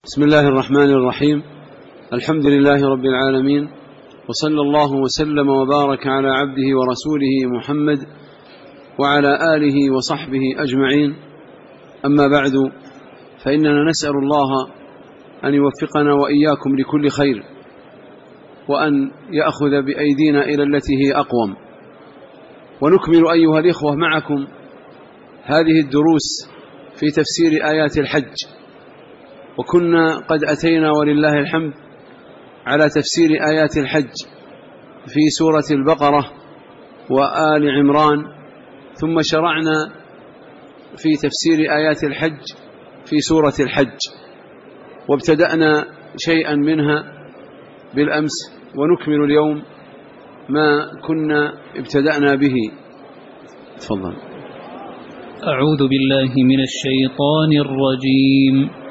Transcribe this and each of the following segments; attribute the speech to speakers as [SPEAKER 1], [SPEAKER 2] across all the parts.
[SPEAKER 1] بسم الله الرحمن الرحيم. الحمد لله رب العالمين، وصلى الله وسلم وبارك على عبده ورسوله محمد وعلى آله وصحبه أجمعين. أما بعد، فإننا نسأل الله أن يوفقنا وإياكم لكل خير، وأن يأخذ بأيدينا إلى التي هي أقوم. ونكمل أيها الإخوة معكم هذه الدروس في تفسير آيات الحج، وكنا قد أتينا ولله الحمد على تفسير آيات الحج في سورة البقرة وآل عمران، ثم شرعنا في تفسير آيات الحج في سورة الحج، وابتدأنا شيئا منها بالأمس، ونكمل اليوم ما كنا ابتدأنا به. تفضل.
[SPEAKER 2] أعوذ بالله من الشيطان الرجيم.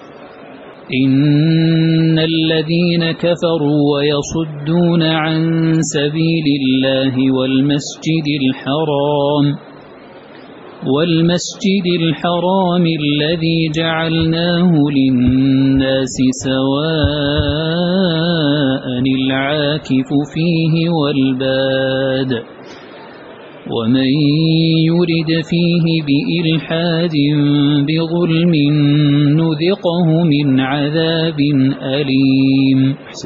[SPEAKER 2] إن الذين كفروا ويصدون عن سبيل الله والمسجد الحرام الذي جعلناه للناس سواء العاكف فيه والباد، ومن يرد فيه بإلحاد بظلم نذقه من عذاب أليم.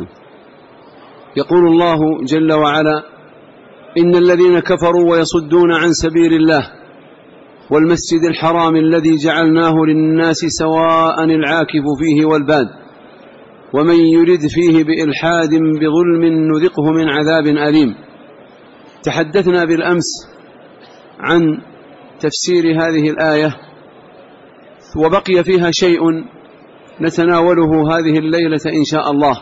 [SPEAKER 1] يقول الله جل وعلا: إن الذين كفروا ويصدون عن سبيل الله والمسجد الحرام الذي جعلناه للناس سواء العاكف فيه والباد، ومن يرد فيه بإلحاد بظلم نذقه من عذاب أليم. تحدثنا بالأمس عن تفسير هذه الآية، وبقي فيها شيء نتناوله هذه الليلة إن شاء الله.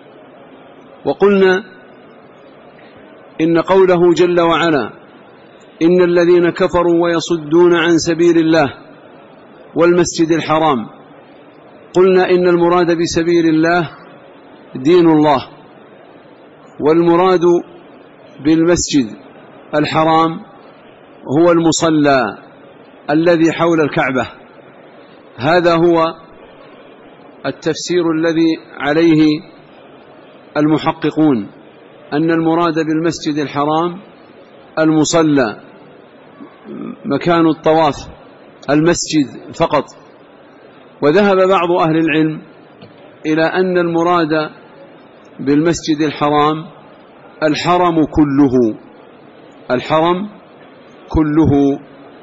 [SPEAKER 1] وقلنا إن قوله جل وعلا: إن الذين كفروا ويصدون عن سبيل الله والمسجد الحرام، قلنا إن المراد بسبيل الله دين الله، والمراد بالمسجد الحرام هو المصلى الذي حول الكعبة. هذا هو التفسير الذي عليه المحققون، أن المراد بالمسجد الحرام المصلى، مكان الطواف، المسجد فقط. وذهب بعض أهل العلم إلى أن المراد بالمسجد الحرام الحرم كله، الحرم كله.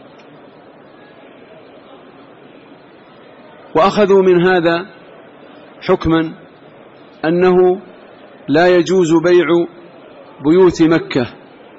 [SPEAKER 1] وأخذوا من هذا حكما أنه لا يجوز بيع بيوت مكة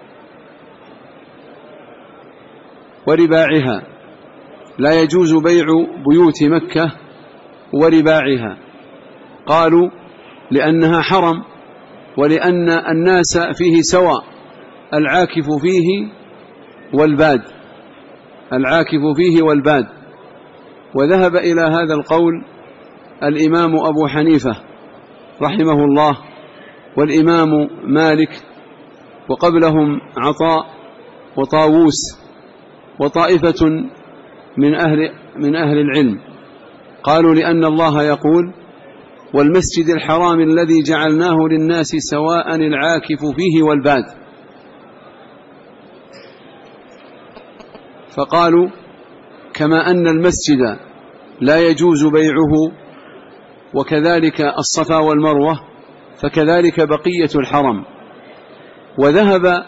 [SPEAKER 1] ورباعها، لا يجوز بيع بيوت مكة ورباعها. قالوا لأنها حرم، ولأن الناس فيه سواء، العاكف فيه والباد، العاكف فيه والباد. وذهب إلى هذا القول الإمام أبو حنيفة رحمه الله، والإمام مالك، وقبلهم عطاء وطاووس، وطائفة من أهل العلم. قالوا لأن الله يقول: والمسجد الحرام الذي جعلناه للناس سواء العاكف فيه والباد. فقالوا كما أن المسجد لا يجوز بيعه، وكذلك الصفا والمروة، فكذلك بقية الحرم. وذهب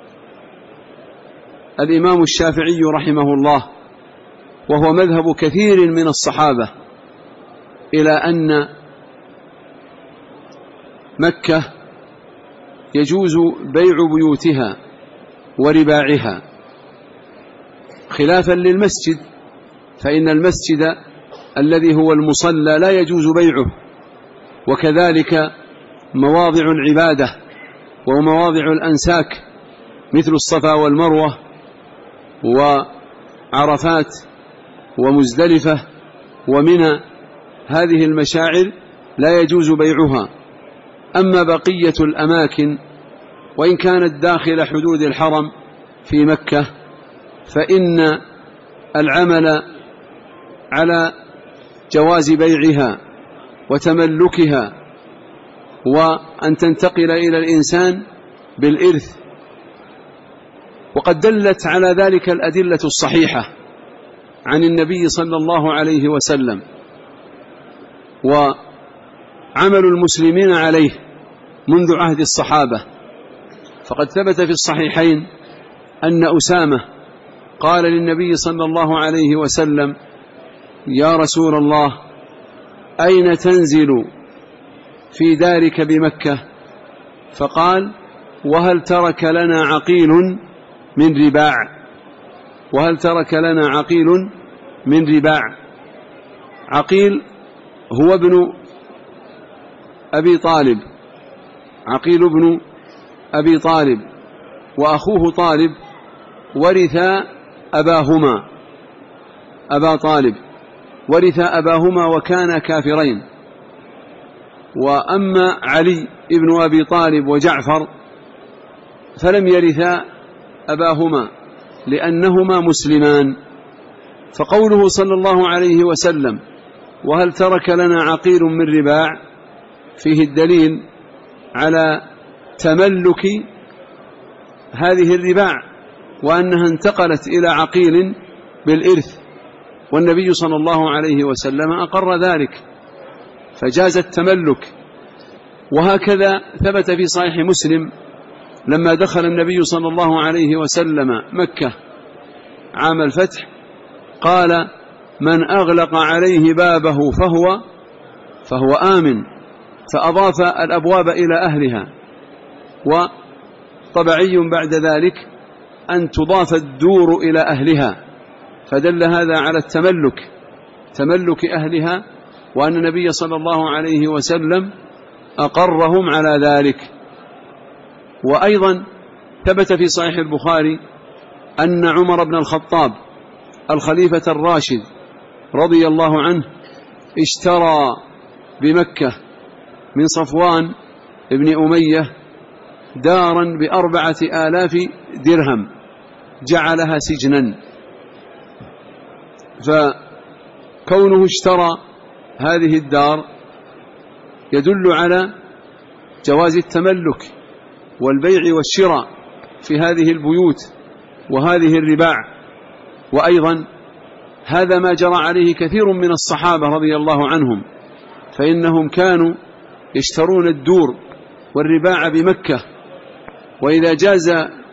[SPEAKER 1] الإمام الشافعي رحمه الله، وهو مذهب كثير من الصحابة، إلى أن مكة يجوز بيع بيوتها ورباعها، خلافا للمسجد، فإن المسجد الذي هو المصلى لا يجوز بيعه، وكذلك مواضع العبادة ومواضع الأنساك مثل الصفا والمروة وعرفات ومزدلفة ومنى، هذه المشاعر لا يجوز بيعها. أما بقية الأماكن وإن كانت داخل حدود الحرم في مكة، فإن العمل على جواز بيعها وتملكها، وأن تنتقل إلى الإنسان بالإرث. وقد دلت على ذلك الأدلة الصحيحة عن النبي صلى الله عليه وسلم، وعمل المسلمين عليه منذ عهد الصحابة. فقد ثبت في الصحيحين أن أسامة قال للنبي صلى الله عليه وسلم: يا رسول الله، أين تنزل في دارك بمكة؟ فقال: وهل ترك لنا عقيل من رباع؟ وهل ترك لنا عقيل من رباع؟ عقيل هو ابن أبي طالب، عقيل ابن أبي طالب وأخوه طالب ورثا أباهما، أبا طالب ورثا أباهما وكانا كافرين. وأما علي ابن أبي طالب وجعفر فلم يرثا أباهما لأنهما مسلمان. فقوله صلى الله عليه وسلم: وهل ترك لنا عقيل من رباع، فيه الدليل على تملك هذه الرباع، وأنها انتقلت إلى عقيل بالإرث، والنبي صلى الله عليه وسلم أقر ذلك فجاز التملك. وهكذا ثبت في صحيح مسلم لما دخل النبي صلى الله عليه وسلم مكة عام الفتح قال: من أغلق عليه بابه فهو آمن، فأضاف الأبواب إلى أهلها. وطبعي بعد ذلك أن تضاف الدور إلى أهلها، فدل هذا على تملك أهلها، وأن النبي صلى الله عليه وسلم أقرهم على ذلك. وأيضا ثبت في صحيح البخاري أن عمر بن الخطاب الخليفة الراشد رضي الله عنه اشترى بمكة من صفوان ابن أمية دارا ب4,000 درهم جعلها سجنا. فكونه اشترى هذه الدار يدل على جواز التملك والبيع والشراء في هذه البيوت وهذه الرباع. وأيضا هذا ما جرى عليه كثير من الصحابة رضي الله عنهم، فإنهم كانوا يشترون الدور والرباع بمكة، وإذا جاز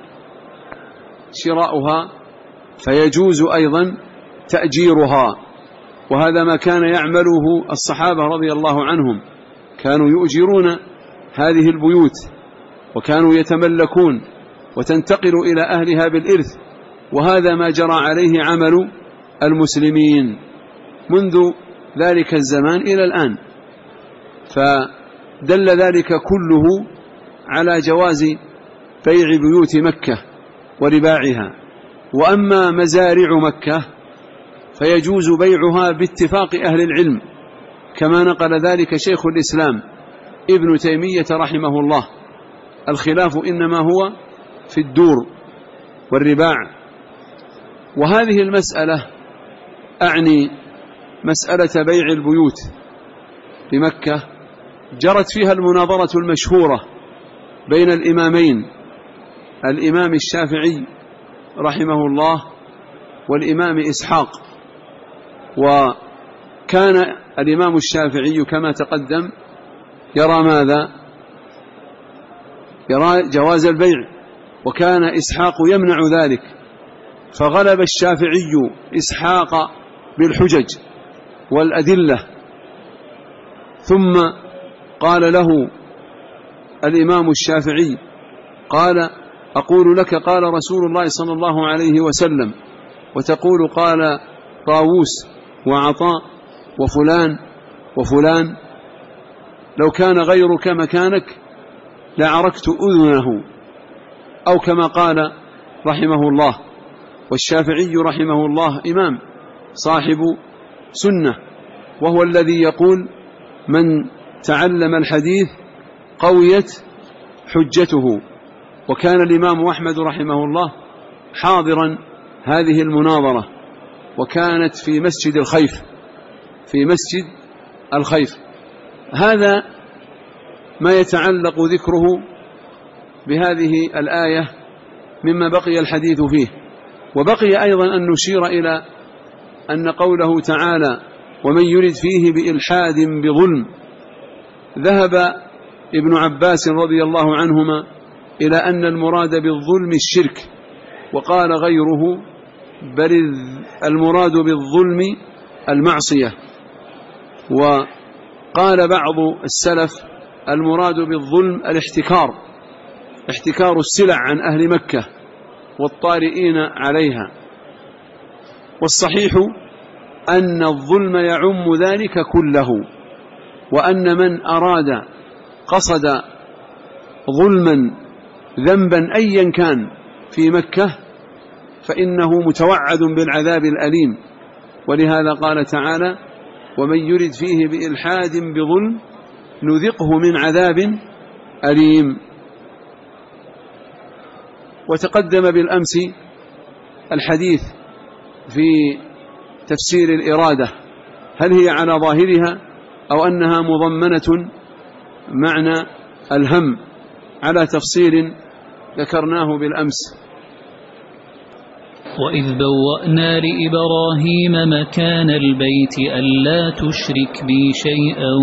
[SPEAKER 1] شراؤها فيجوز أيضا تأجيرها. وهذا ما كان يعمله الصحابة رضي الله عنهم، كانوا يؤجرون هذه البيوت وكانوا يتملكون وتنتقل إلى أهلها بالإرث. وهذا ما جرى عليه عمل المسلمين منذ ذلك الزمان إلى الآن، فدل ذلك كله على جواز بيع بيوت مكة ورباعها. وأما مزارع مكة فيجوز بيعها باتفاق أهل العلم، كما نقل ذلك شيخ الإسلام ابن تيمية رحمه الله. الخلاف إنما هو في الدور والرباع. وهذه المسألة أعني مسألة بيع البيوت بمكة جرت فيها المناظرة المشهورة بين الإمامين، الإمام الشافعي رحمه الله والإمام إسحاق. وكان الإمام الشافعي كما تقدم يرى ماذا؟ يرى جواز البيع، وكان إسحاق يمنع ذلك، فغلب الشافعي إسحاق بالحجج والأدلة. ثم قال له الإمام الشافعي، قال: أقول لك قال رسول الله صلى الله عليه وسلم، وتقول قال طاووس وعطاء وفلان وفلان، لو كان غيرك مكانك لعركت أذنه، أو كما قال رحمه الله. والشافعي رحمه الله إمام صاحب سنة، وهو الذي يقول: من تعلم الحديث قويت حجته. وكان الإمام أحمد رحمه الله حاضرا هذه المناظرة، وكانت في مسجد الخيف، هذا ما يتعلق ذكره بهذه الآية مما بقي الحديث فيه. وبقي أيضا أن نشير إلى أن قوله تعالى ومن يرد فيه بإلحاد بظلم، ذهب ابن عباس رضي الله عنهما إلى أن المراد بالظلم الشرك، وقال غيره بل المراد بالظلم المعصية. وقال بعض السلف المراد بالظلم الاحتكار، احتكار السلع عن أهل مكة والطارئين عليها. والصحيح أن الظلم يعم ذلك كله، وأن من أراد قصد ظلما ذنبا أيا كان في مكة فإنه متوعد بالعذاب الأليم. ولهذا قال تعالى ومن يرد فيه بإلحاد بظلم نذقه من عذاب أليم. وتقدم بالأمس الحديث في تفسير الإرادة، هل هي على ظاهرها أو أنها مضمنة معنى الهم، على تفصيل ذكرناه بالأمس.
[SPEAKER 2] وإذ بوأنا لإبراهيم مكان البيت ألا تشرك بي شيئا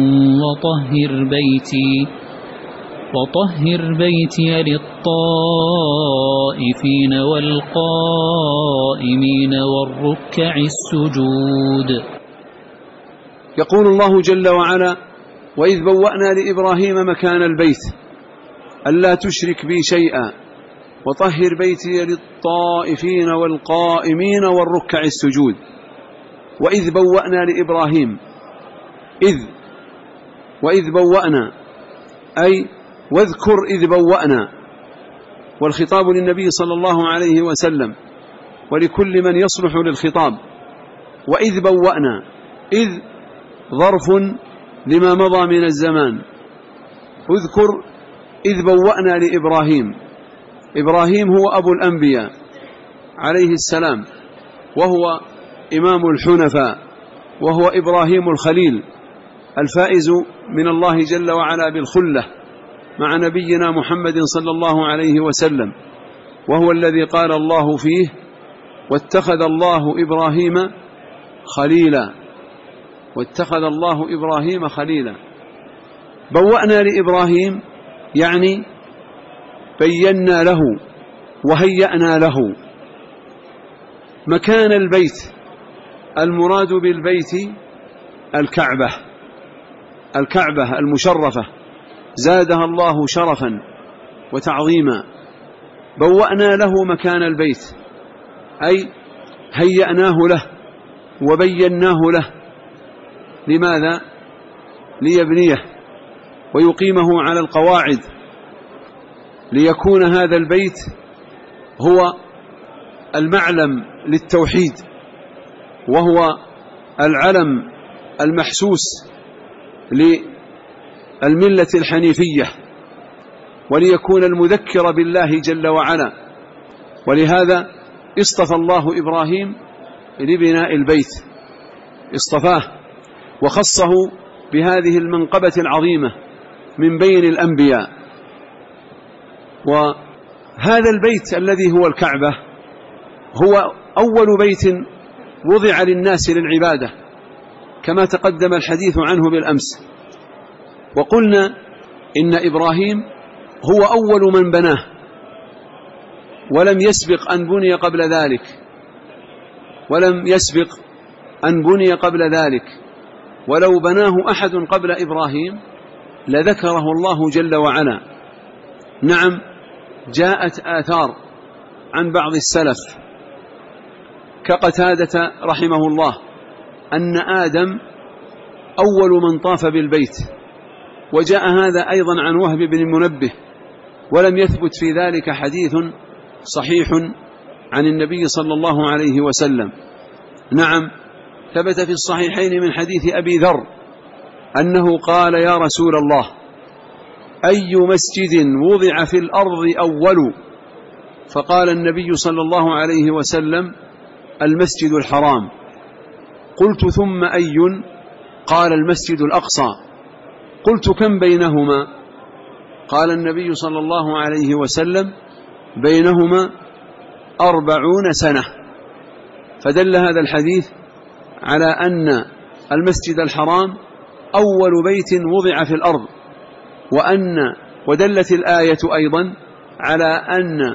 [SPEAKER 2] وطهر بيتي للطائفين والقائمين والركع السجود.
[SPEAKER 1] يقول الله جل وعلا وإذ بوأنا لإبراهيم مكان البيت ألا تشرك بي شيئا وطهر بيتي للطائفين والقائمين والركع السجود. وإذ بوأنا لإبراهيم، وإذ بوأنا أي واذكر إذ بوأنا، والخطاب للنبي صلى الله عليه وسلم ولكل من يصلح للخطاب. وإذ بوأنا، إذ ظرف لما مضى من الزمان. اذكر إذ بوأنا لإبراهيم. إبراهيم هو أبو الأنبياء عليه السلام، وهو إمام الحنفاء، وهو إبراهيم الخليل الفائز من الله جل وعلا بالخلة مع نبينا محمد صلى الله عليه وسلم، وهو الذي قال الله فيه واتخذ الله إبراهيم خليلا، واتخذ الله إبراهيم خليلا. بوأنا لإبراهيم يعني بينا له وهيأنا له مكان البيت. المراد بالبيت الكعبة المشرفة زادها الله شرفا وتعظيما. بوأنا له مكان البيت أي هيأناه له وبيناه له. لماذا؟ ليبنيه ويقيمه على القواعد، ليكون هذا البيت هو المعلم للتوحيد، وهو العلم المحسوس للملة الحنيفية، وليكون المذكر بالله جل وعلا. ولهذا اصطفى الله إبراهيم لبناء البيت، اصطفاه وخصه بهذه المنقبة العظيمة من بين الأنبياء. وهذا البيت الذي هو الكعبة هو أول بيت وضع للناس للعبادة، كما تقدم الحديث عنه بالأمس. وقلنا إن إبراهيم هو أول من بناه، ولم يسبق أن بني قبل ذلك، ولو بناه أحد قبل إبراهيم لذكره الله جل وعلا. نعم، جاءت آثار عن بعض السلف كقتادة رحمه الله أن آدم أول من طاف بالبيت، وجاء هذا أيضا عن وهب بن المنبه، ولم يثبت في ذلك حديث صحيح عن النبي صلى الله عليه وسلم. نعم، ثبت في الصحيحين من حديث أبي ذر أنه قال يا رسول الله أي مسجد وضع في الأرض أول؟ فقال النبي صلى الله عليه وسلم المسجد الحرام. قلت ثم أي؟ قال المسجد الأقصى. قلت كم بينهما؟ قال النبي صلى الله عليه وسلم بينهما 40 سنة. فدل هذا الحديث على أن المسجد الحرام أول بيت وضع في الأرض، ودلت الآية أيضا على أن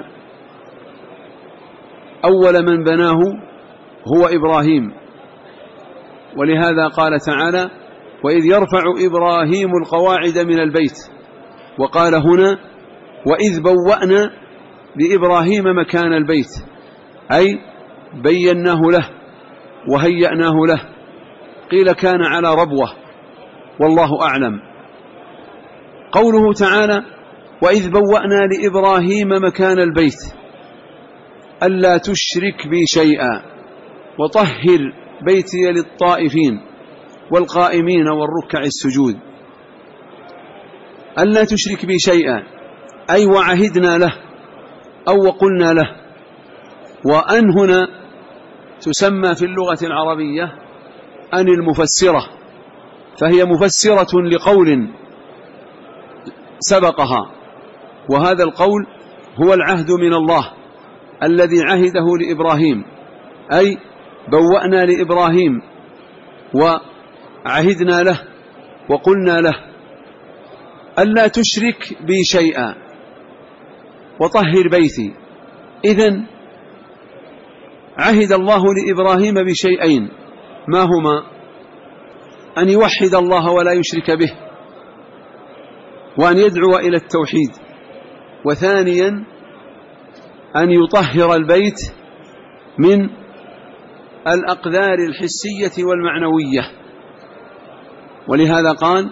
[SPEAKER 1] أول من بناه هو إبراهيم، ولهذا قال تعالى: وإذ يرفع إبراهيم القواعد من البيت. وقال هنا: وإذ بوأنا لإبراهيم مكان البيت، أي بيناه له وهيأناه له. قيل كان على ربوة، والله أعلم. قوله تعالى: وإذ بوأنا لإبراهيم مكان البيت ألا تشرك بي شيئا وطهر بيتي للطائفين والقائمين والركع السجود. ألا تشرك بي شيئا أي وعهدنا له أو وقلنا له. وأن هنا تسمى في اللغة العربية أن المفسرة، فهي مفسرة لقول سبقها، وهذا القول هو العهد من الله الذي عهده لإبراهيم، أي بوأنا لإبراهيم وعهدنا له وقلنا له: ألا تشرك بي شيئا وطهر بيتي. إذن عهد الله لإبراهيم بشيئين، ما هما؟ أن يوحد الله ولا يشرك به، وأن يدعو إلى التوحيد، وثانيا أن يطهر البيت من الأقدار الحسية والمعنوية. ولهذا قال: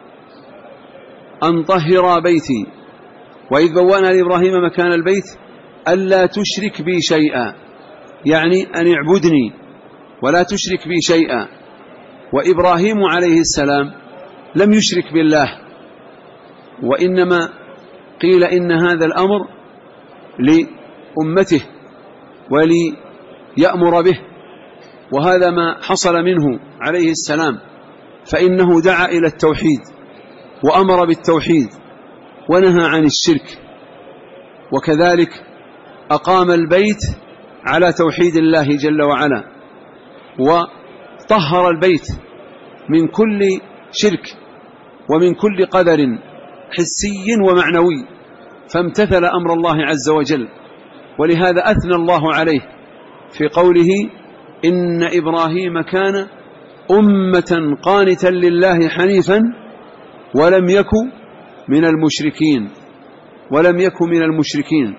[SPEAKER 1] أن طهر بيتي. وإذ بوأنا لإبراهيم مكان البيت ألا تشرك بي شيئا، يعني أن اعبدني ولا تشرك بي شيئا. وإبراهيم عليه السلام لم يشرك بالله، وإنما قيل إن هذا الأمر لأمته وليأمر به، وهذا ما حصل منه عليه السلام، فإنه دعا إلى التوحيد وأمر بالتوحيد ونهى عن الشرك، وكذلك أقام البيت على توحيد الله جل وعلا، وطهر البيت من كل شرك ومن كل قدر حسي ومعنوي، فامتثل أمر الله عز وجل. ولهذا أثنى الله عليه في قوله: إن إبراهيم كان أمة قانتا لله حنيفا ولم يكن من المشركين.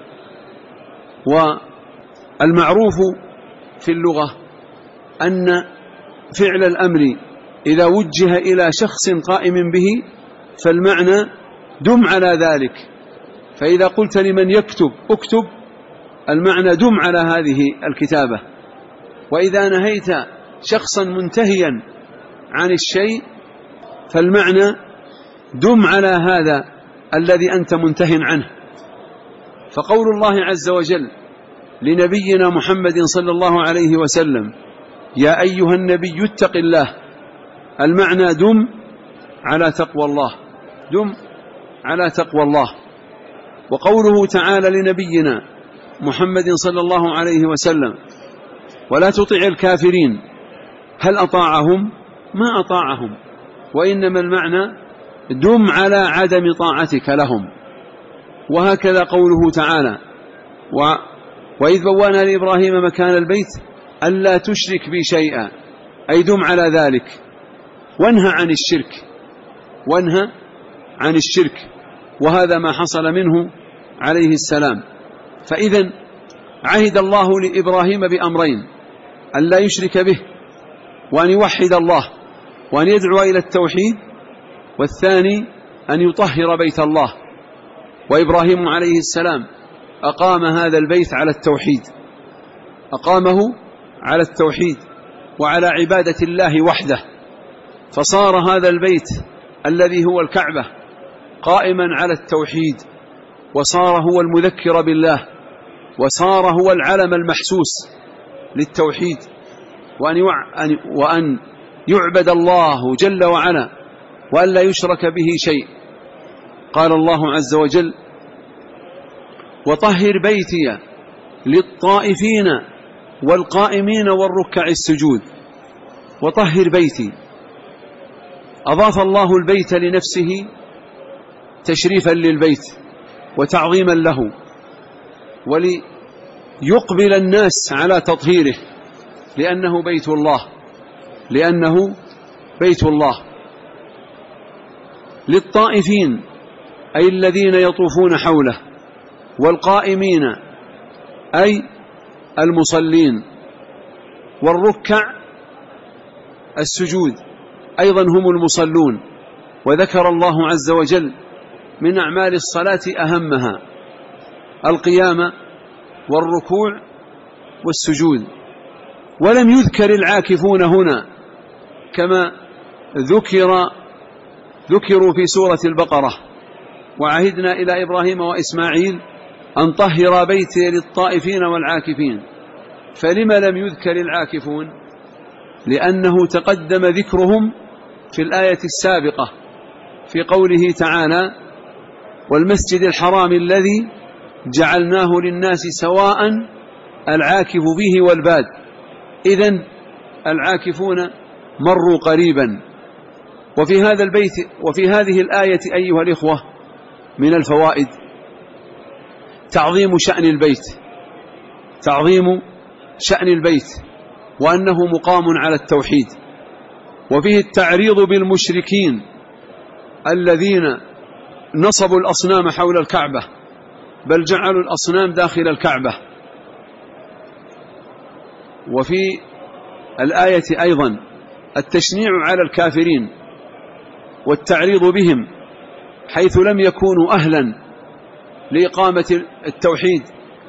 [SPEAKER 1] والمعروف في اللغة أن فعل الأمر إذا وجه إلى شخص قائم به فالمعنى دم على ذلك. فإذا قلت لمن يكتب اكتب، المعنى دم على هذه الكتابة. وإذا نهيت شخصا منتهيا عن الشيء فالمعنى دم على هذا الذي أنت منته عنه. فقول الله عز وجل لنبينا محمد صلى الله عليه وسلم: يا أيها النبي اتق الله، المعنى دم على تقوى الله، دم على تقوى الله. وقوله تعالى لنبينا محمد صلى الله عليه وسلم: ولا تطع الكافرين، هل أطاعهم؟ ما أطاعهم، وإنما المعنى دم على عدم طاعتك لهم. وهكذا قوله تعالى: وإذ بوأنا لإبراهيم مكان البيت ألا تشرك بي شيئا، أي دم على ذلك وانهى عن الشرك، وهذا ما حصل منه عليه السلام. فإذن عهد الله لإبراهيم بأمرين: أن لا يشرك به، وأن يوحد الله، وأن يدعو إلى التوحيد، والثاني أن يطهر بيت الله. وإبراهيم عليه السلام أقام هذا البيت على التوحيد، أقامه على التوحيد وعلى عبادة الله وحده، فصار هذا البيت الذي هو الكعبة قائما على التوحيد، وصار هو المذكر بالله، وصار هو العلم المحسوس للتوحيد، وأن يعبد الله جل وعلا وأن لا يشرك به شيء. قال الله عز وجل: وطهر بيتي للطائفين والقائمين والركع السجود. وطهر بيتي، أضاف الله البيت لنفسه تشريفا للبيت وتعظيما له، وليقبل الناس على تطهيره، لأنه بيت الله، لأنه بيت الله. للطائفين أي الذين يطوفون حوله، والقائمين أي المصلين، والركع السجود أيضا هم المصلون. وذكر الله عز وجل من أعمال الصلاة أهمها القيام والركوع والسجود، ولم يذكر العاكفون هنا كما ذكروا في سورة البقرة: وعهدنا إلى إبراهيم وإسماعيل أن طهر بيتي للطائفين والعاكفين. فلم لم يذكر العاكفون؟ لأنه تقدم ذكرهم في الآية السابقة في قوله تعالى: والمسجد الحرام الذي جعلناه للناس سواء العاكف فيه والباد. إذن العاكفون مروا قريبا. وفي هذا البيت وفي هذه الآية أيها الإخوة من الفوائد تعظيم شأن البيت، تعظيم شأن البيت، وأنه مقام على التوحيد. وفيه التعريض بالمشركين الذين نصبوا الأصنام حول الكعبة، بل جعلوا الأصنام داخل الكعبة. وفي الآية أيضا التشنيع على الكافرين والتعريض بهم حيث لم يكونوا أهلا لإقامة التوحيد.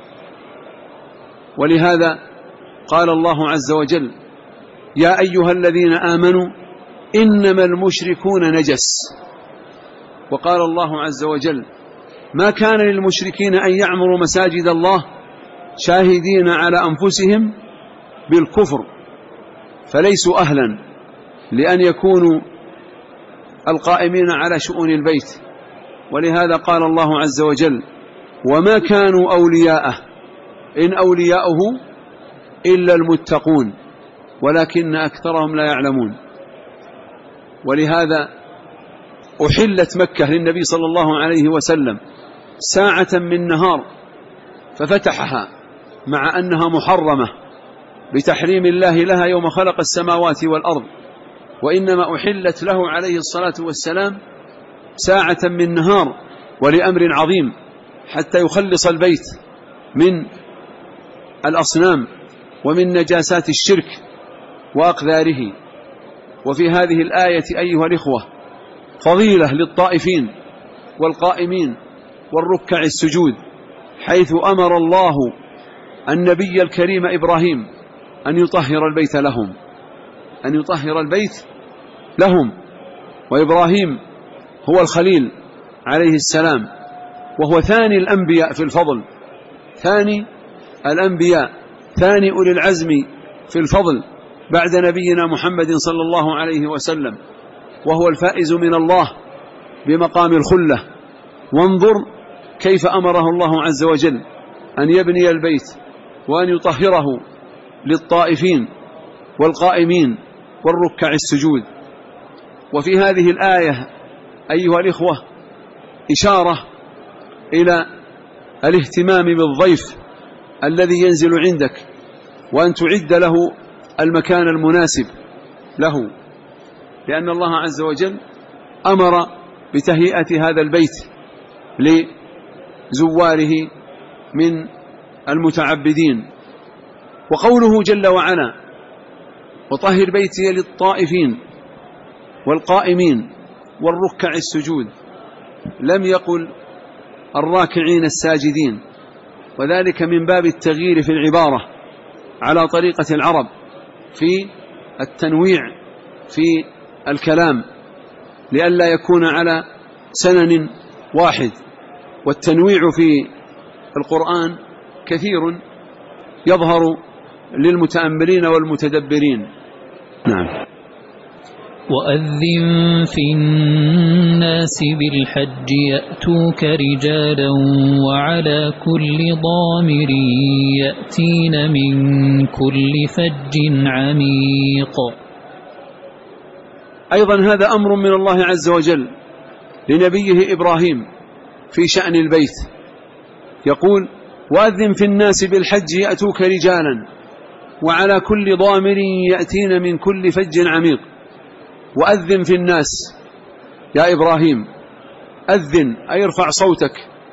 [SPEAKER 1] ولهذا قال الله عز وجل: يا أيها الذين آمنوا إنما المشركون نجس. وقال الله عز وجل: ما كان للمشركين أن يعمروا مساجد الله شاهدين على أنفسهم بالكفر، فليسوا أهلا لأن يكونوا القائمين على شؤون البيت. ولهذا قال الله عز وجل: وما كانوا أولياءه إن أولياؤه إلا المتقون ولكن أكثرهم لا يعلمون. ولهذا أحلت مكة للنبي صلى الله عليه وسلم ساعة من نهار ففتحها، مع أنها محرمة بتحريم الله لها يوم خلق السماوات والأرض، وإنما أحلت له عليه الصلاة والسلام ساعة من نهار ولأمر عظيم حتى يخلص البيت من الأصنام ومن نجاسات الشرك وأقذاره. وفي هذه الآية أيها الإخوة فضيلة للطائفين والقائمين والركع السجود، حيث أمر الله النبي الكريم إبراهيم أن يطهر البيت لهم، أن يطهر البيت لهم. وإبراهيم هو الخليل عليه السلام، وهو ثاني الأنبياء في الفضل، ثاني الأنبياء، ثاني أولي العزم في الفضل بعد نبينا محمد صلى الله عليه وسلم، وهو الفائز من الله بمقام الخلة. وانظر كيف أمره الله عز وجل أن يبني البيت وأن يطهره للطائفين والقائمين والركع السجود. وفي هذه الآية أيها الإخوة إشارة إلى الاهتمام بالضيف الذي ينزل عندك، وأن تعد له المكان المناسب له، لأن الله عز وجل أمر بتهيئة هذا البيت لزواره من المتعبدين. وقوله جل وعلا: وطهر بيتي للطائفين والقائمين والركع السجود، لم يقل الراكعين الساجدين، وذلك من باب التغيير في العبارة على طريقة العرب في التنويع في الكلام، لئلا يكون على سنن واحد. والتنويع في القرآن كثير يظهر للمتأملين والمتدبرين. نعم.
[SPEAKER 2] وأذن في الناس بالحج يأتوك رجالا وعلى كل ضامر يأتين من كل فج عميق.
[SPEAKER 1] أيضا هذا أمر من الله عز وجل لنبيه إبراهيم في شأن البيت، يقول: وأذن في الناس بالحج يأتوك رجالا وعلى كل ضامر يأتين من كل فج عميق. وأذن في الناس يا إبراهيم، أذن أي ارفع صوتك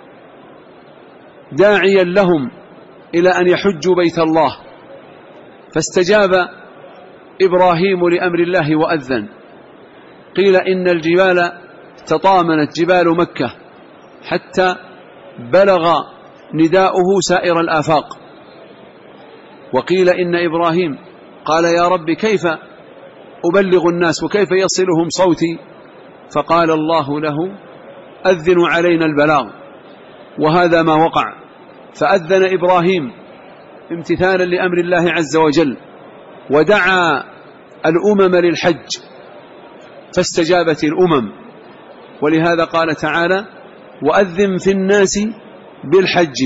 [SPEAKER 1] داعيا لهم إلى أن يحجوا بيت الله. فاستجاب إبراهيم لأمر الله وأذن. قيل إن الجبال تطامنت جبال مكة حتى بلغ نداؤه سائر الآفاق. وقيل إن إبراهيم قال: يا رب كيف أبلغ الناس وكيف يصلهم صوتي؟ فقال الله له: أذنوا علينا البلاغ. وهذا ما وقع، فأذن إبراهيم امتثالا لأمر الله عز وجل، ودعا الأمم للحج فاستجابت الأمم. ولهذا قال تعالى: وأذن في الناس بالحج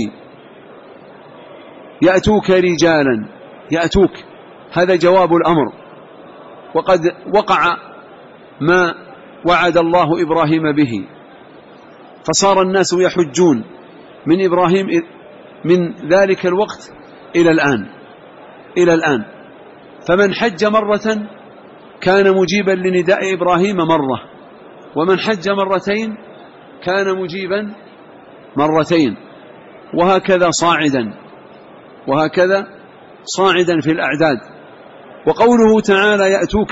[SPEAKER 1] يأتوك رجالا. يأتوك هذا جواب الأمر، وقد وقع ما وعد الله إبراهيم به، فصار الناس يحجون من إبراهيم من ذلك الوقت إلى الآن. فمن حج مرة كان مجيبا لنداء إبراهيم مرة، ومن حج مرتين كان مجيبا مرتين، وهكذا صاعدا في الأعداد. وقوله تعالى: يأتوك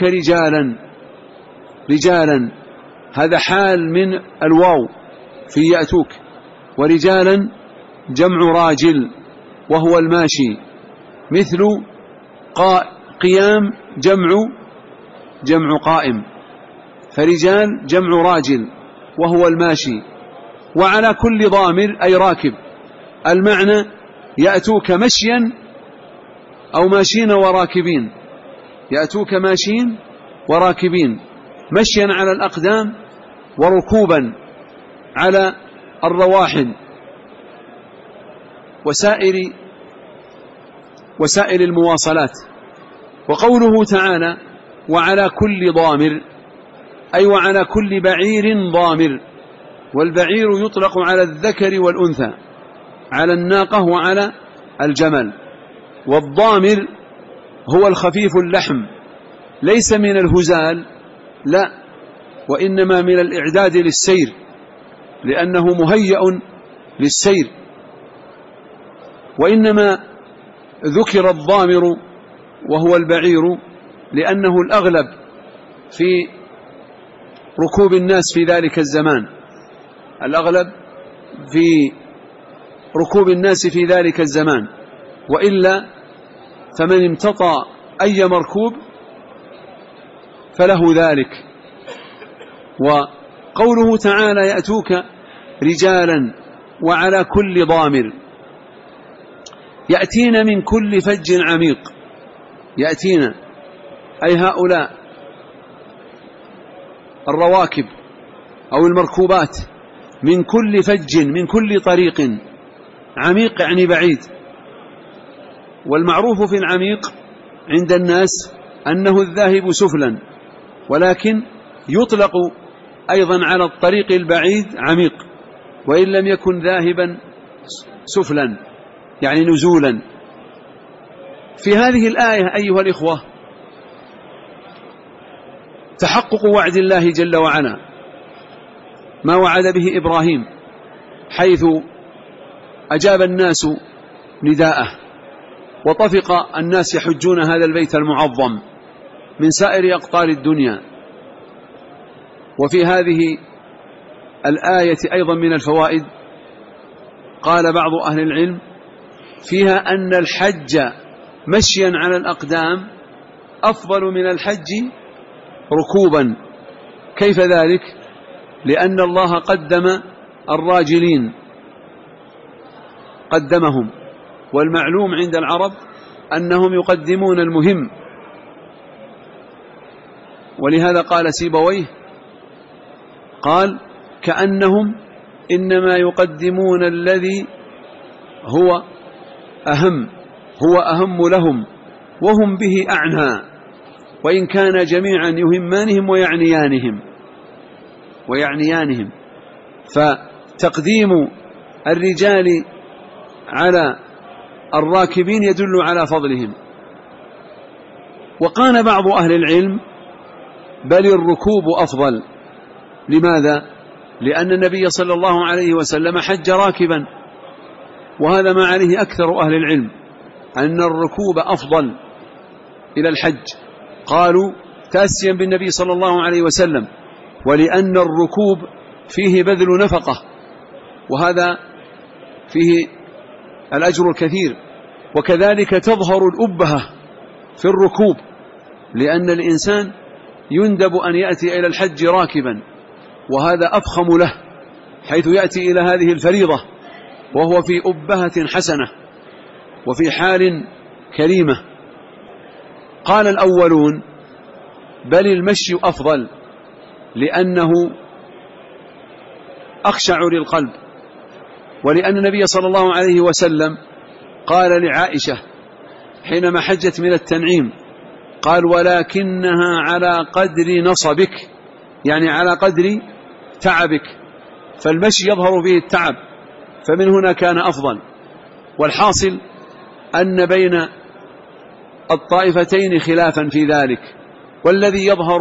[SPEAKER 1] رجالا هذا حال من الواو في يأتوك، ورجالا جمع راجل وهو الماشي، مثل قيام جمع قائم، فرجال جمع راجل وهو الماشي. وعلى كل ضامر أي راكب. المعنى يأتوك مشيا أو ماشين وراكبين، يأتوك ماشين وراكبين، مشيا على الأقدام وركوبا على الرواحل وسائر المواصلات. وقوله تعالى: وعلى كل ضامر أي وعلى كل بعير ضامر. والبعير يطلق على الذكر والأنثى، على الناقة وعلى الجمل. والضامر هو الخفيف اللحم، ليس من الهزال، لا، وإنما من الإعداد للسير، لأنه مهيأ للسير. وإنما ذكر الضامر وهو البعير لأنه الأغلب في ركوب الناس في ذلك الزمان، الأغلب في ركوب الناس في ذلك الزمان، وإلا فمن امتطى أي مركوب فله ذلك. وقوله تعالى: يأتوك رجالا وعلى كل ضامر، يأتين من كل فج عميق. يأتين أي هؤلاء الرواكب أو المركوبات من كل فج، من كل طريق. عميق يعني بعيد. والمعروف في العميق عند الناس أنه الذاهب سفلا، ولكن يطلق أيضا على الطريق البعيد عميق، وإن لم يكن ذاهبا سفلا يعني نزولا. في هذه الآية أيها الإخوة تحقق وعد الله جل وعلا، ما وعد به إبراهيم، حيث أجاب الناس نداءه وطفق الناس يحجون هذا البيت المعظم من سائر أقطار الدنيا. وفي هذه الآية أيضا من الفوائد، قال بعض أهل العلم فيها أن الحج مشيا على الأقدام أفضل من الحج ركوبا. كيف ذلك؟ لأن الله قدم الراجلين، قدمهم، والمعلوم عند العرب أنهم يقدمون المهم. ولهذا قال سيبويه قال كأنهم إنما يقدمون الذي هو أهم لهم وهم به أعنى، وإن كان جميعا يهمانهم ويعنيانهم. فتقديم الرجال على الراكبين يدل على فضلهم. وقال بعض أهل العلم بل الركوب أفضل. لماذا؟ لأن النبي صلى الله عليه وسلم حج راكبا، وهذا ما عليه أكثر أهل العلم، أن الركوب أفضل إلى الحج. قالوا تأسيا بالنبي صلى الله عليه وسلم، ولأن الركوب فيه بذل نفقة، وهذا فيه الأجر الكثير. وكذلك تظهر الأبهة في الركوب، لأن الإنسان يندب أن يأتي إلى الحج راكبا، وهذا أفخم له حيث يأتي إلى هذه الفريضة وهو في أبهة حسنة وفي حال كريمة. قال الأولون بل المشي أفضل، لأنه أخشع للقلب، ولأن النبي صلى الله عليه وسلم قال لعائشة حينما حجت من التنعيم قال ولكنها على قدر نصبك، يعني على قدر تعبك، فالمشي يظهر فيه التعب، فمن هنا كان أفضل. والحاصل أن بين الطائفتين خلافا في ذلك، والذي يظهر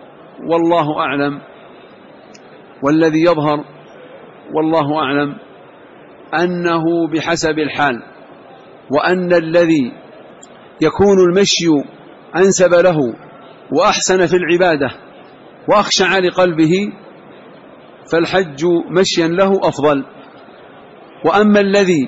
[SPEAKER 1] والله أعلم أنه بحسب الحال، وأن الذي يكون المشي أنسب له وأحسن في العبادة وأخشع لقلبه فالحج مشيا له أفضل. وأما الذي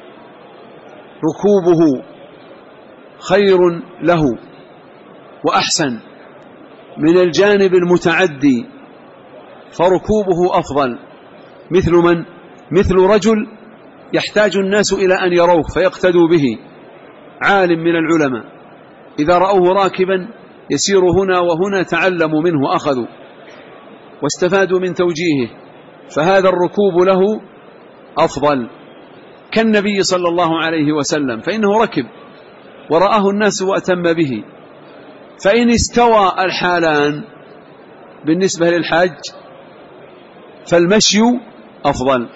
[SPEAKER 1] ركوبه خير له وأحسن من الجانب المتعدي فركوبه أفضل. مثل رجل يحتاج الناس إلى أن يروه فيقتدوا به، عالم من العلماء إذا رأوه راكبا يسير هنا وهنا تعلموا منه، أخذوا واستفادوا من توجيهه، فهذا الركوب له أفضل. كالنبي صلى الله عليه وسلم فإنه ركب ورآه الناس وأتم به. فإن استوى الحالان بالنسبة للحاج فالمشي أفضل.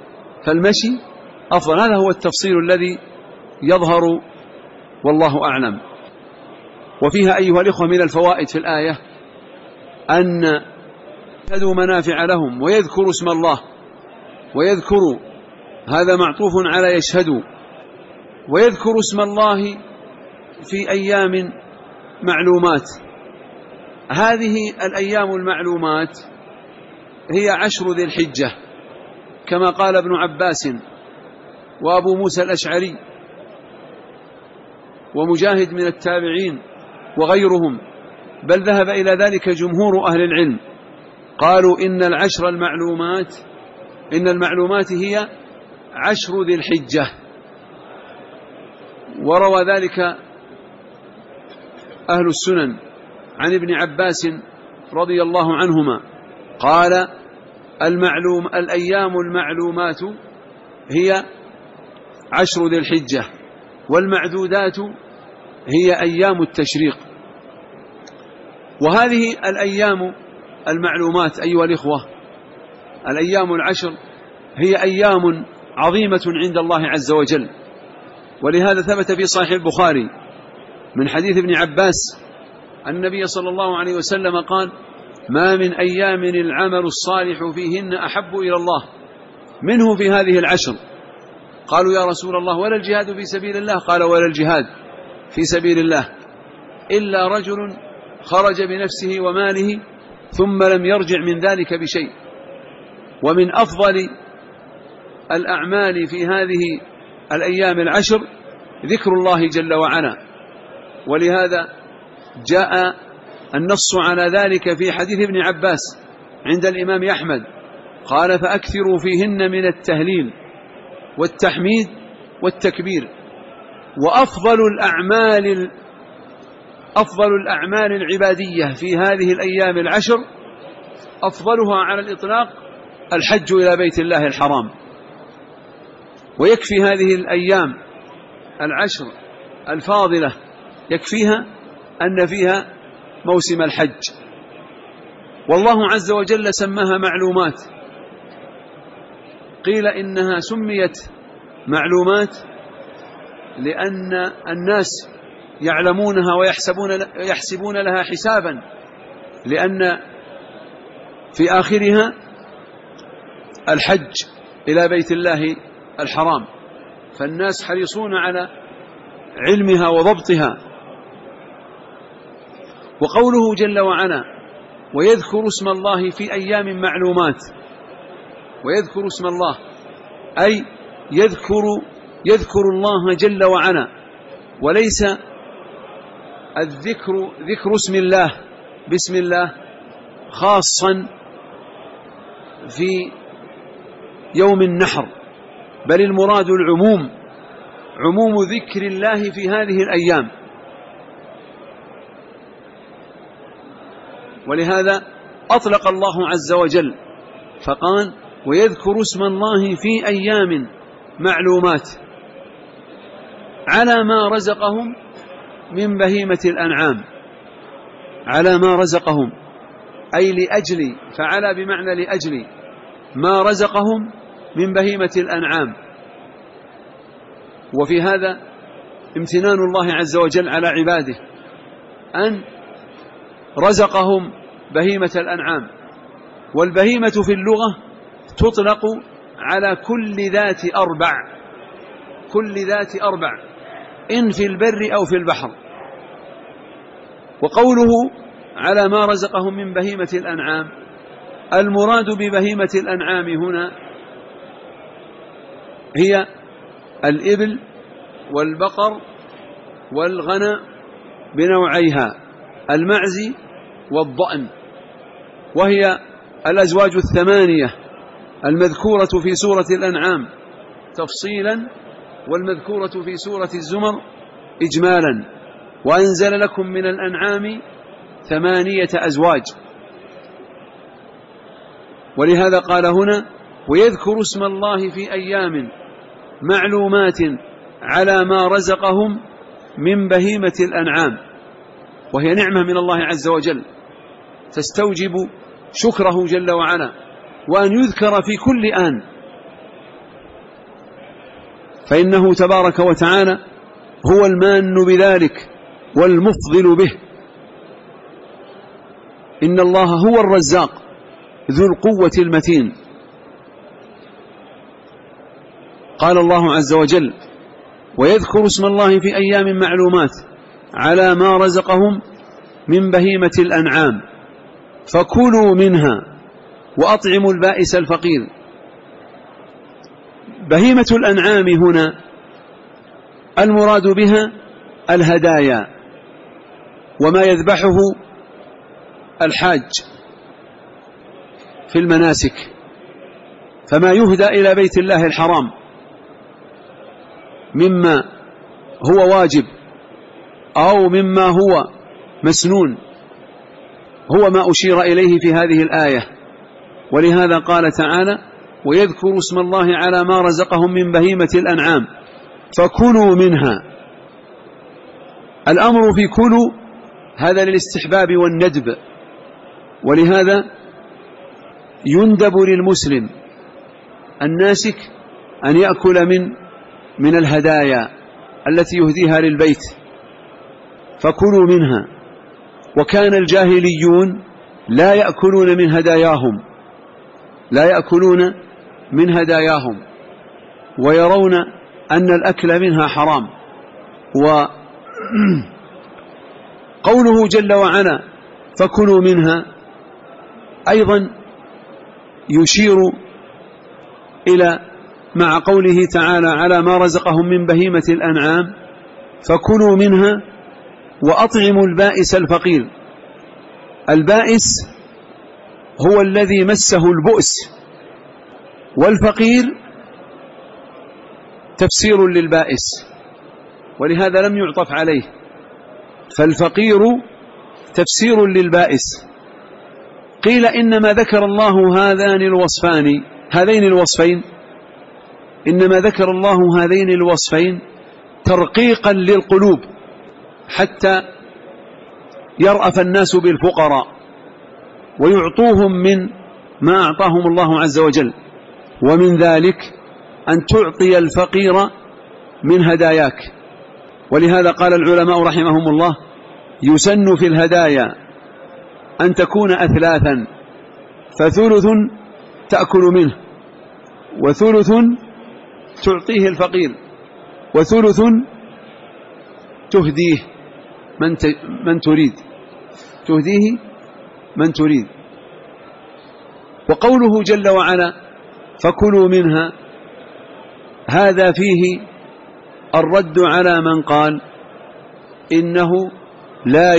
[SPEAKER 1] هذا هو التفصيل الذي يظهر والله أعلم. وفيها أيها الإخوة من الفوائد في الآية أن يشهدوا منافع لهم ويذكروا اسم الله، ويذكروا هذا معطوف على يشهدوا، ويذكروا اسم الله في أيام معلومات. هذه الأيام المعلومات هي 10 ذي الحجة، كما قال ابن عباس وأبو موسى الأشعري ومجاهد من التابعين وغيرهم، بل ذهب إلى ذلك جمهور أهل العلم، قالوا إن المعلومات هي 10 ذي الحجة. وروى ذلك أهل السنن عن ابن عباس رضي الله عنهما قال الأيام المعلومات هي 10 ذي الحجة، والمعدودات هي أيام التشريق. وهذه الأيام المعلومات أيها الإخوة، الأيام 10 هي أيام عظيمة عند الله عز وجل، ولهذا ثبت في صحيح البخاري من حديث ابن عباس أن النبي صلى الله عليه وسلم قال ما من أيام العمل الصالح فيهن أحب إلى الله منه في هذه 10. قالوا يا رسول الله ولا الجهاد في سبيل الله؟ قال ولا الجهاد في سبيل الله إلا رجل خرج بنفسه وماله ثم لم يرجع من ذلك بشيء. ومن أفضل الأعمال في هذه الأيام 10 ذكر الله جل وعلا، ولهذا جاء النص على ذلك في حديث ابن عباس عند الإمام أحمد قال فأكثروا فيهن من التهليل والتحميد والتكبير. وأفضل الأعمال أفضل الأعمال العبادية في هذه الأيام العشر أفضلها على الإطلاق الحج إلى بيت الله الحرام. ويكفي هذه الأيام العشر الفاضلة يكفيها أن فيها موسم الحج، والله عز وجل سماها معلومات. قيل إنها سميت معلومات لأن الناس يعلمونها ويحسبون لها حسابا، لأن في آخرها الحج إلى بيت الله الحرام، فالناس حريصون على علمها وضبطها. وقوله جل وعلا ويذكر اسم الله في أيام معلومات، ويذكر اسم الله أي يذكر الله جل وعلا، وليس ذكر اسم الله بسم الله خاصا في يوم النحر، بل المراد العموم، عموم ذكر الله في هذه الأيام. ولهذا أطلق الله عز وجل فقال ويذكر اسم الله في أيام معلومات على ما رزقهم من بهيمة الأنعام، على ما رزقهم أي لأجل، فعلى بمعنى لأجل ما رزقهم من بهيمة الأنعام. وفي هذا امتنان الله عز وجل على عباده أن رزقهم بهيمة الأنعام. والبهيمة في اللغة تطلق على كل ذات أربع إن في البر أو في البحر. وقوله على ما رزقهم من بهيمة الأنعام، المراد ببهيمة الأنعام هنا هي الإبل والبقر والغنم بنوعيها، المعز والضأن، وهي الأزواج الثمانية المذكورة في سورة الأنعام تفصيلا والمذكورة في سورة الزمر إجمالا. وأنزل لكم من الأنعام 8 أزواج. ولهذا قال هنا ويذكر اسم الله في أيام معلومات على ما رزقهم من بهيمة الأنعام، وهي نعمة من الله عز وجل تستوجب شكره جل وعلا، وأن يذكر في كل آن، فإنه تبارك وتعالى هو المان بذلك والمفضل به. إن الله هو الرزاق ذو القوة المتين. قال الله عز وجل ويذكر اسم الله في أيام معلومات على ما رزقهم من بهيمة الأنعام فكلوا منها وأطعموا البائس الفقير. بهيمة الأنعام هنا المراد بها الهدايا وما يذبحه الحاج في المناسك، فما يهدى إلى بيت الله الحرام مما هو واجب أو مما هو مسنون هو ما أشير إليه في هذه الآية. ولهذا قال تعالى ويذكر اسم الله على ما رزقهم من بهيمة الأنعام فكلوا منها. الأمر في كلوا هذا للاستحباب والندب، ولهذا يندب للمسلم الناسك أن يأكل من الهدايا التي يهديها للبيت، فكلوا منها. وكان الجاهليون لا يأكلون من هداياهم ويرون أن الأكل منها حرام. وقوله جل وعلا فكلوا منها أيضا يشير إلى مع قوله تعالى على ما رزقهم من بهيمة الأنعام فكلوا منها وأطعموا البائس الفقير. البائس هو الذي مسه البؤس، والفقير تفسير للبائس، ولهذا لم يعطف عليه، فالفقير تفسير للبائس. قيل إنما ذكر الله هذين الوصفين إنما ذكر الله هذين الوصفين ترقيقا للقلوب حتى يرأف الناس بالفقراء ويعطوهم من ما أعطاهم الله عز وجل، ومن ذلك أن تعطي الفقير من هداياك. ولهذا قال العلماء رحمهم الله: يسن في الهدايا أن تكون أثلاثا، فثلث تأكل منه، وثلث تعطيه الفقير، وثلث تهديه من تريد. وقوله جل وعلا: فكلوا منها، هذا فيه الرد على من قال إنه لا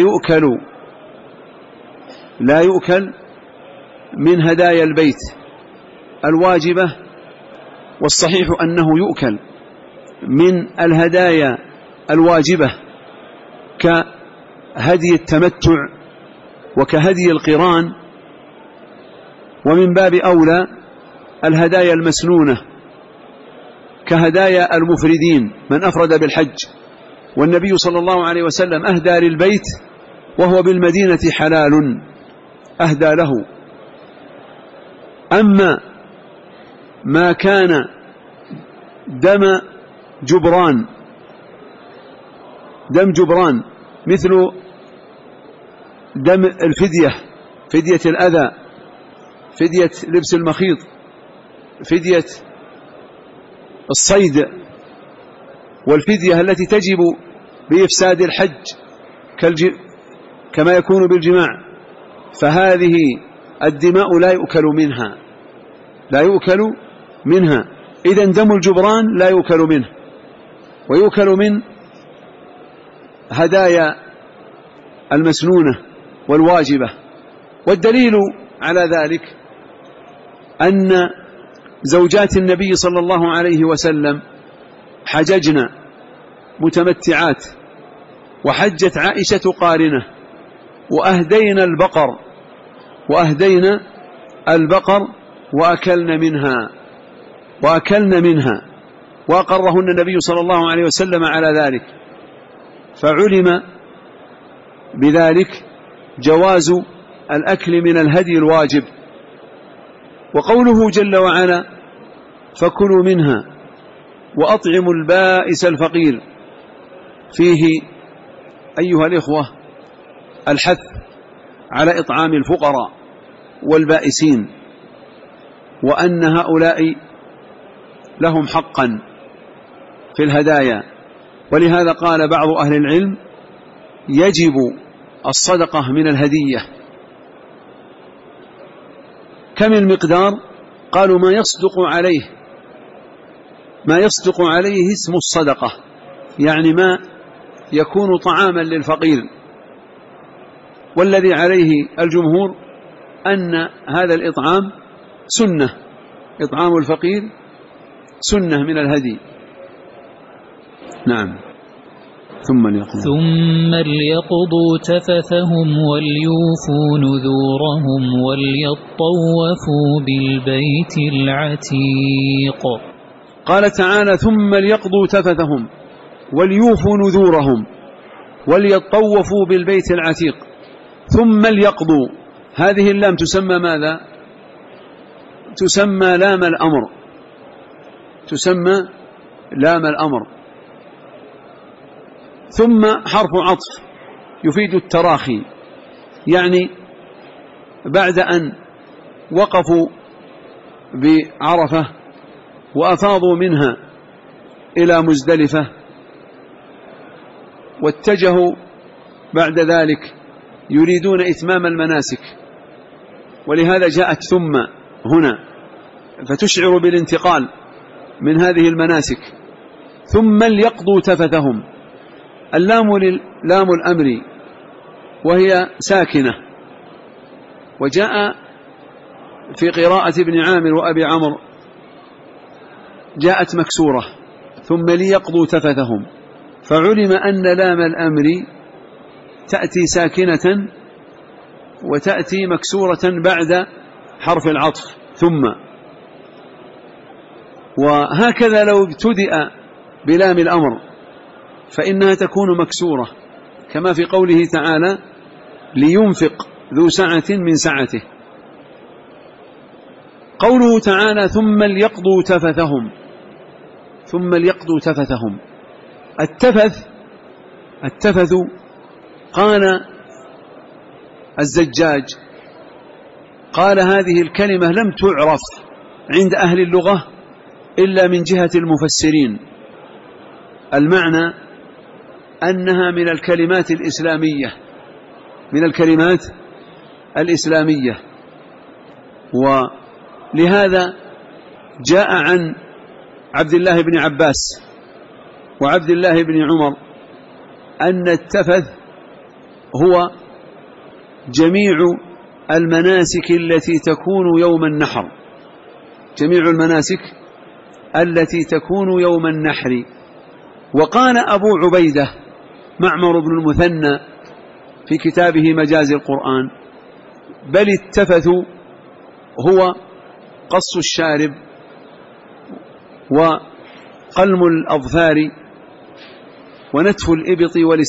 [SPEAKER 1] يؤكل من هدايا البيت الواجبة، والصحيح أنه يؤكل من الهدايا الواجبة كهدي التمتع وكهدي القران، ومن باب أولى الهدايا المسنونة كهدايا المفردين من أفرد بالحج، والنبي صلى الله عليه وسلم أهدى للبيت وهو بالمدينة حلال، أهدى له. أما ما كان دم جبران مثل دم الفدية، فدية الأذى، فدية لبس المخيط، فدية الصيد، والفدية التي تجب بإفساد الحج كما يكون بالجماع، فهذه الدماء لا يؤكل منها. إذن دم الجبران لا يؤكل منه، ويؤكل من هدايا المسنونة والواجبة. والدليل على ذلك أن زوجات النبي صلى الله عليه وسلم حججنا متمتعات، وحجت عائشة قارنة، وأهدينا البقر وأكلن منها وأقرهن النبي صلى الله عليه وسلم على ذلك، فعلم بذلك جواز الأكل من الهدي الواجب. وقوله جل وعلا: فكلوا منها وأطعموا البائس الفقير، فيه أيها الإخوة الحث على إطعام الفقراء والبائسين، وأن هؤلاء لهم حقا في الهدايا. ولهذا قال بعض أهل العلم: يجب الصدقة من الهدية. كم المقدار؟ قالوا ما يصدق عليه اسم الصدقة، يعني ما يكون طعاما للفقير. والذي عليه الجمهور أن هذا الإطعام سنة، إطعام الفقير سنة من الهدي. نعم. ثم
[SPEAKER 2] ليقضوا تفثهم وليوفوا نذورهم وليطوفوا بالبيت العتيق.
[SPEAKER 1] قال تعالى: ثم ليقضوا تفثهم وليوفوا نذورهم وليطوفوا بالبيت العتيق. ثم ليقضوا، هذه اللام تسمى ماذا؟ تسمى لام الأمر. ثم حرف عطف يفيد التراخي، يعني بعد أن وقفوا بعرفة وأفاضوا منها إلى مزدلفة واتجهوا بعد ذلك يريدون إتمام المناسك، ولهذا جاءت ثم هنا فتشعر بالانتقال من هذه المناسك. ثم ليقضوا تفثهم، اللام لام الأمر وهي ساكنة، وجاء في قراءة ابن عامر وأبي عمرو جاءت مكسورة: ثم ليقضوا تفثهم، فعلم أن لام الأمر تأتي ساكنة وتأتي مكسورة بعد حرف العطف ثم. وهكذا لو ابتدأ بلام الأمر فإنها تكون مكسورة، كما في قوله تعالى لينفق ذو سعة من سعته. قوله تعالى ثم ليقضوا تفثهم، ثم ليقضوا تفثهم. التفث قال الزجاج قال هذه الكلمة لم تعرف عند أهل اللغة إلا من جهة المفسرين، المعنى أنها من الكلمات الإسلامية، من الكلمات الإسلامية. ولهذا جاء عن عبد الله بن عباس وعبد الله بن عمر أن التفث هو جميع المناسك التي تكون يوم النحر، جميع المناسك التي تكون يوم النحر. وقال أبو عبيدة معمر بن المثنى في كتابه مجاز القرآن بل التفث هو قص الشارب وقلم الأظفار ونتف الإبط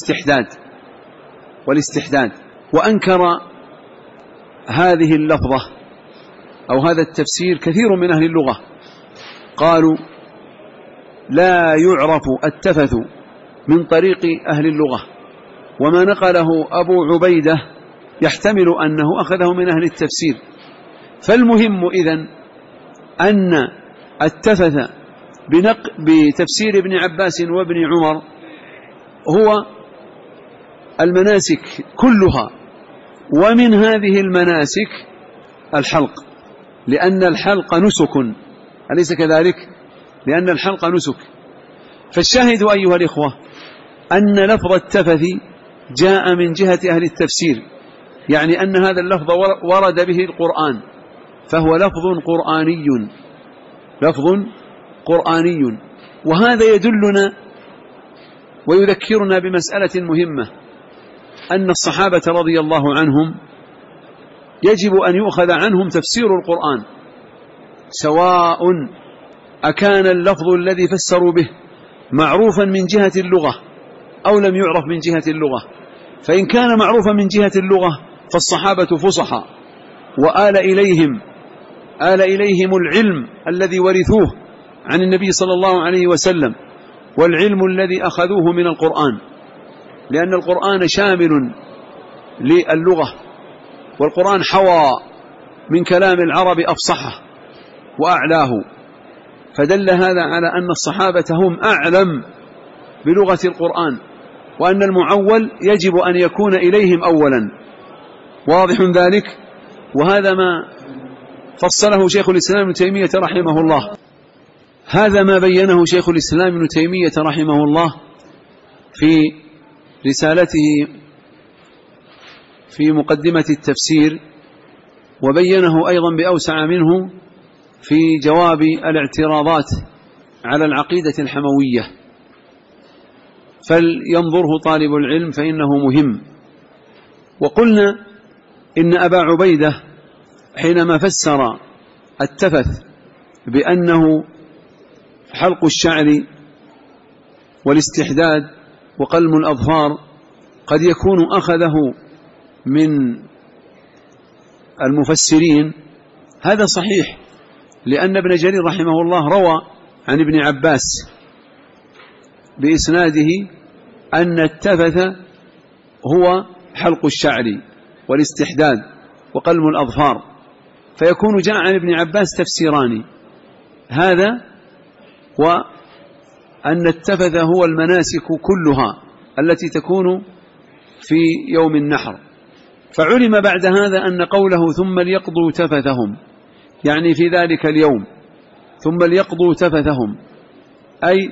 [SPEAKER 1] والاستحداد. وأنكر هذه اللفظة أو هذا التفسير كثير من أهل اللغة، قالوا لا يعرف التفث من طريق أهل اللغة، وما نقله أبو عبيدة يحتمل أنه أخذه من أهل التفسير. فالمهم إذن أن التفث بتفسير ابن عباس وابن عمر هو المناسك كلها، ومن هذه المناسك الحلق، لأن الحلق نسك، أليس كذلك؟ لأن الحلق نسك. فالشاهد أيها الإخوة أن لفظ التفث جاء من جهة أهل التفسير، يعني أن هذا اللفظ ورد به القرآن، فهو لفظ قرآني. وهذا يدلنا ويذكرنا بمسألة مهمة، أن الصحابة رضي الله عنهم يجب أن يؤخذ عنهم تفسير القرآن، سواء أكان اللفظ الذي فسروا به معروفا من جهة اللغة أو لم يعرف من جهة اللغة. فإن كان معروفا من جهة اللغة فالصحابة فصحى وآل إليهم العلم الذي ورثوه عن النبي صلى الله عليه وسلم، والعلم الذي أخذوه من القرآن، لأن القرآن شامل للغة، والقرآن حوى من كلام العرب أفصحه وأعلاه. فدل هذا على أن الصحابة هم أعلم بلغة القرآن، وأن المعول يجب أن يكون إليهم أولا. واضح ذلك؟ وهذا ما فصله شيخ الإسلام ابن تيمية رحمه الله، هذا ما بينه شيخ الإسلام ابن تيمية رحمه الله في رسالته في مقدمة التفسير، وبينه أيضا بأوسع منه في جواب الاعتراضات على العقيدة الحموية، فلينظره طالب العلم فإنه مهم. وقلنا إن أبا عبيدة حينما فسر التفث بأنه حلق الشعر والاستحداد وقلم الأظفار، قد يكون أخذه من المفسرين. هذا صحيح، لأن ابن جرير رحمه الله روى عن ابن عباس بإسناده أن التفث هو حلق الشعر والاستحداد وقلم الأظفار، فيكون جاء عن ابن عباس تفسيران، هذا وأن التفث هو المناسك كلها التي تكون في يوم النحر. فعلم بعد هذا أن قوله ثم ليقضوا تفثهم يعني في ذلك اليوم، ثم ليقضوا تفثهم أي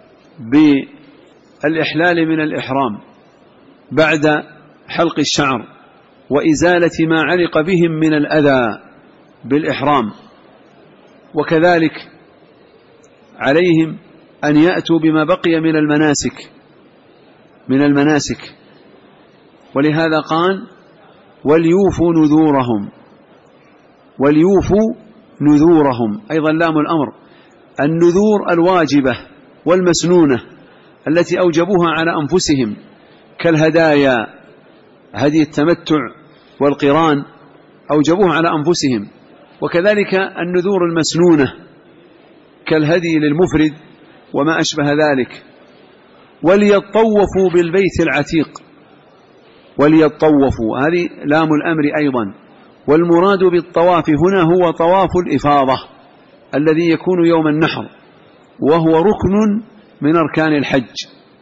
[SPEAKER 1] بالإحلال من الإحرام بعد حلق الشعر وإزالة ما علق بهم من الأذى بالإحرام. وكذلك عليهم أن يأتوا بما بقي من المناسك ولهذا قال وليوفوا نذورهم، وليوفوا نذورهم. أيضا لام الأمر، النذور الواجبة والمسنونة التي أوجبوها على أنفسهم كالهدايا، هدي التمتع والقران أوجبوها على أنفسهم، وكذلك النذور المسنونة كالهدي للمفرد وما أشبه ذلك. وليطوفوا بالبيت العتيق، وليطوفوا هذه لام الأمر أيضا. والمراد بالطواف هنا هو طواف الإفاضة الذي يكون يوم النحر، وهو ركن من أركان الحج،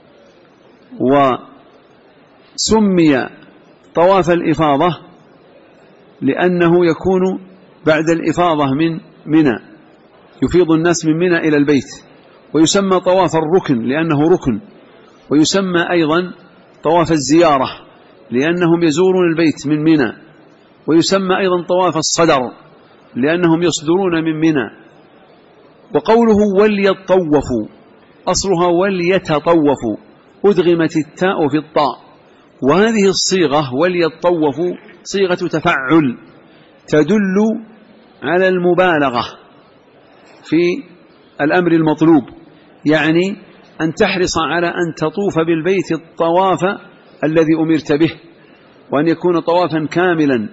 [SPEAKER 1] وسمي طواف الإفاضة لأنه يكون بعد الإفاضة من منى، يفيض الناس من منى إلى البيت، ويسمى طواف الركن لأنه ركن، ويسمى أيضا طواف الزيارة لأنهم يزورون البيت من منى، ويسمى أيضا طواف الصدر لأنهم يصدرون من منى. وقوله وليطوفوا أصلها وليتطوفوا، أدغمت التاء في الطاء، وهذه الصيغة وليطوفوا صيغة تفعل تدل على المبالغة في الأمر المطلوب، يعني أن تحرص على أن تطوف بالبيت الطواف الذي أمرت به، وأن يكون طوافا كاملا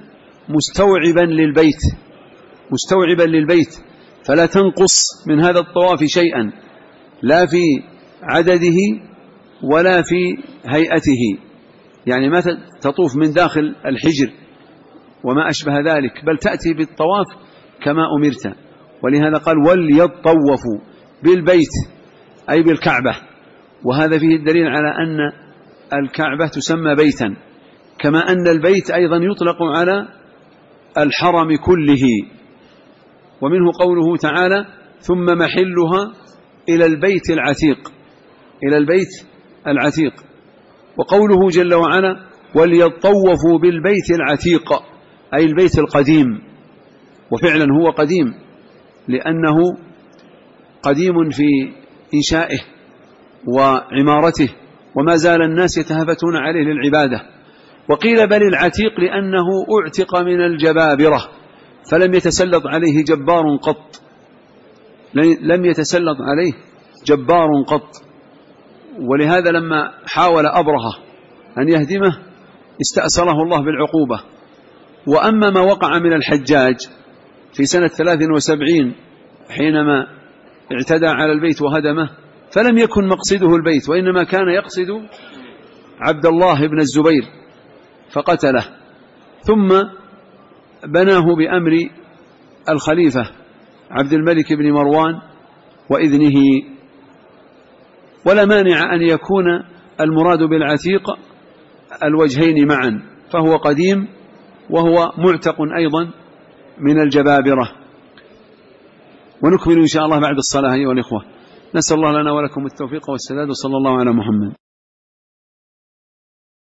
[SPEAKER 1] مستوعبا للبيت، فلا تنقص من هذا الطواف شيئا، لا في عدده ولا في هيئته، يعني ما تطوف من داخل الحجر وما أشبه ذلك، بل تأتي بالطواف كما أمرت. ولهذا قال وليطوفوا بالبيت أي بالكعبة، وهذا فيه الدليل على أن الكعبة تسمى بيتا، كما أن البيت أيضا يطلق على الحرم كله. ومنه قوله تعالى ثم محلها إلى البيت العتيق. وقوله جل وعلا وليطوفوا بالبيت العتيق أي البيت القديم، وفعلا هو قديم لأنه قديم في إنشائه وعمارته، وما زال الناس يتهافتون عليه للعبادة. وقيل بل العتيق لأنه أعتق من الجبابرة فلم يتسلط عليه جبار قط، لم يتسلط عليه جبار قط، ولهذا لما حاول أبرهة أن يهدمه استأصله الله بالعقوبة. وأما ما وقع من الحجاج في سنة 73 حينما اعتدى على البيت وهدمه، فلم يكن مقصده البيت، وإنما كان يقصد عبد الله بن الزبير فقتله، ثم بناه بأمر الخليفة عبد الملك بن مروان وإذنه. ولا مانع أن يكون المراد بالعتيق الوجهين معا، فهو قديم وهو معتق أيضا من الجبابرة. ونكمل إن شاء الله بعد الصلاة أيها الإخوة. نسأل الله لنا ولكم التوفيق والسداد، وصلى الله على محمد.